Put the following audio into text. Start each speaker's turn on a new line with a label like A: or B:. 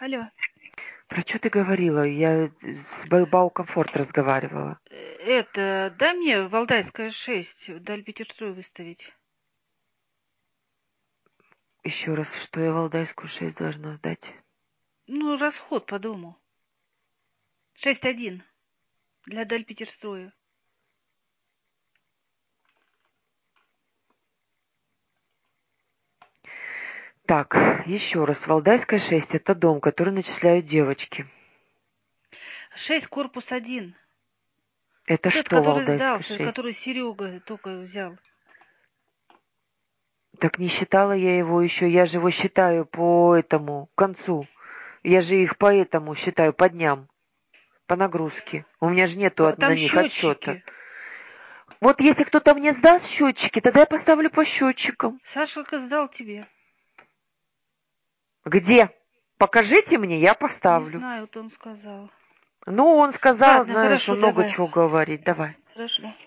A: Алло.
B: Про что ты говорила? Я с Баукомфорт разговаривала.
A: Дай мне Валдайская 6, вдаль Петерстрой выставить.
B: Еще раз, что я Валдайскую 6 должна сдать?
A: Ну, расход по дому. 6.1 для даль Петерстроя.
B: Так, еще раз. Валдайская 6 это дом, который начисляют девочки.
A: 6, корпус 1.
B: Это
A: Вот этот,
B: что,
A: который
B: Валдайская
A: сдался,
B: 6?
A: который Серега только взял.
B: Так не считала я его еще. Я же его считаю по этому концу. Я же их по этому считаю по дням. По нагрузке. У меня же нету на
A: Там
B: них отсчета.
A: счетчики.
B: Вот если кто-то мне сдаст счетчики, тогда я поставлю по счетчикам.
A: Сашка сдал тебе.
B: Где? Покажите мне, я
A: Не
B: поставлю.
A: знаю, вот он сказал.
B: Ну, он сказал,
A: Ладно,
B: знаешь,
A: хорошо,
B: он много
A: давай.
B: чего говорит. Давай.
A: Хорошо.